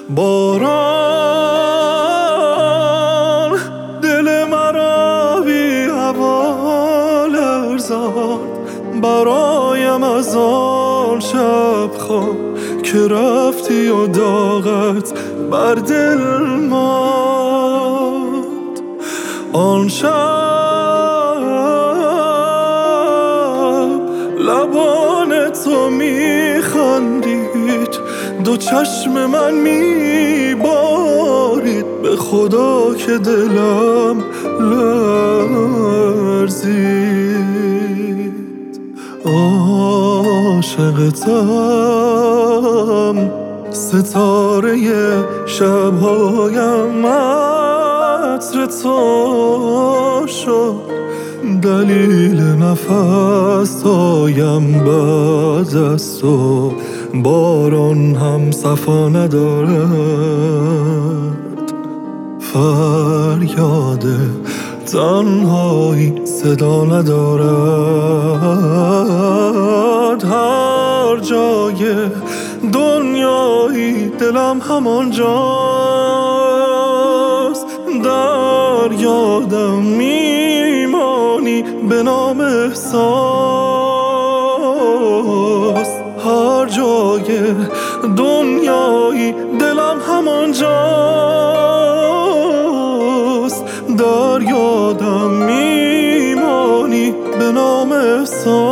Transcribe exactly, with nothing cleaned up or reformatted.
باران دل مرا بی هوا لرزاند، برایم از آن شب خواب که رفتی و داغت بر دل ماند. آن شب لبان تو میخندید، دو چشم من میبارید، به خدا که دلم لرزید. عاشقتم، ستاره شبهایم عطر تو شد، دلیل نفسهایم بعد از تو. باران هم صفا ندارد، فریاد تنهایی صدا ندارد. هر جای دنیایی دلم همانجاست، در یادم میمانی به نام احساس. هر جای دنیایی دلم همانجاست، در یادم میمانی به نام احساس.